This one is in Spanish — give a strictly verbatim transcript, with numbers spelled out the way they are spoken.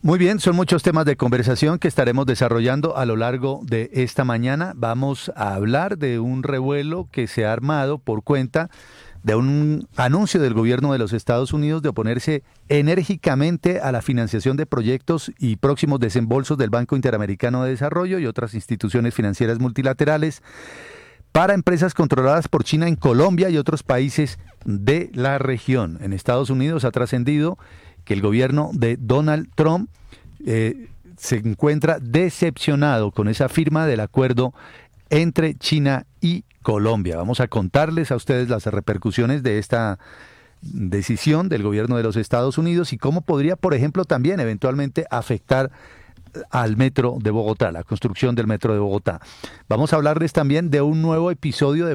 Muy bien, son muchos temas de conversación que estaremos desarrollando a lo largo de esta mañana. Vamos a hablar de un revuelo que se ha armado por cuenta de un anuncio del gobierno de los Estados Unidos de oponerse enérgicamente a la financiación de proyectos y próximos desembolsos del Banco Interamericano de Desarrollo y otras instituciones financieras multilaterales para empresas controladas por China en Colombia y otros países de la región. En Estados Unidos ha trascendido que el gobierno de Donald Trump eh, se encuentra decepcionado con esa firma del acuerdo entre China y Colombia. Vamos a contarles a ustedes las repercusiones de esta decisión del gobierno de los Estados Unidos y cómo podría, por ejemplo, también eventualmente afectar al metro de Bogotá, la construcción del metro de Bogotá. Vamos a hablarles también de un nuevo episodio de